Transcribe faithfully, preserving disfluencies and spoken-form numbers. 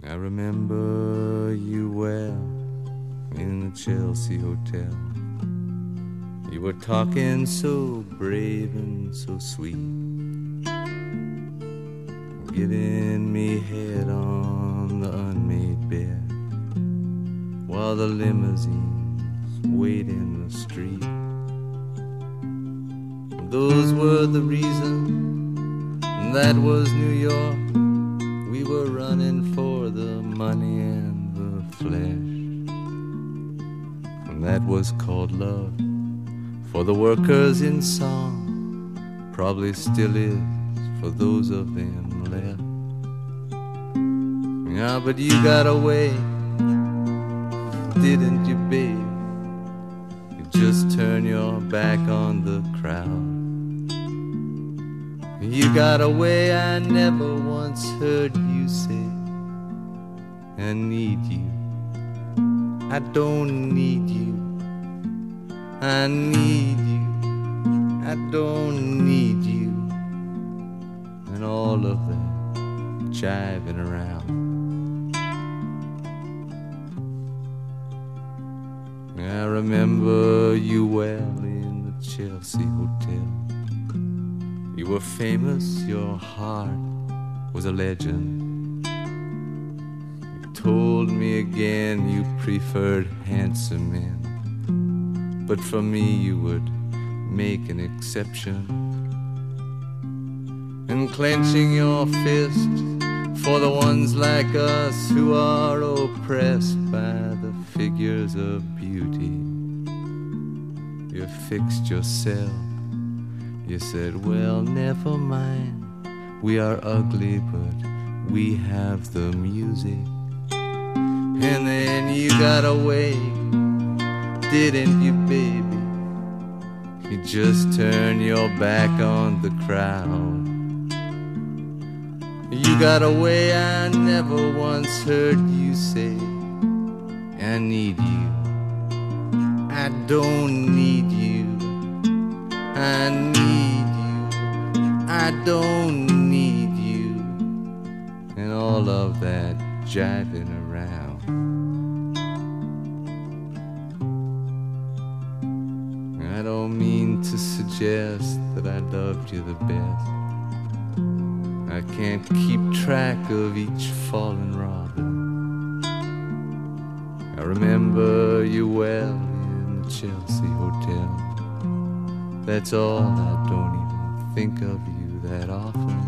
I remember you well in the Chelsea Hotel. You were talking so brave and so sweet, giving me head on the unmade bed while the limousines wait in the street. Those were the reasons, that was New York. We were running for the money and the flesh, and that was called love. For the workers in song, probably still is for those of them left. Yeah, but you got away, didn't you, babe? You just turn your back on the crowd. You got away, I never once heard you say, I need you, I don't need you, I need you, I don't need you, and all of that jiving around. I remember you well in the Chelsea Hotel. You were famous, your heart was a legend. You told me again you preferred handsome men, but for me you would make an exception. And clenching your fist for the ones like us who are oppressed by the figures of beauty, you fixed yourself. You said, well, never mind, we are ugly, but we have the music. And then you got away, didn't you, baby? You just turned your back on the crowd. You got away, I never once heard you say, I need you, I don't need you, I need you, I don't need you, and all of that jiving around. I don't mean to suggest that I loved you the best. I can't keep track of each fallen robin. I remember you well in the Chelsea Hotel. That's all, I don't even think of you that often.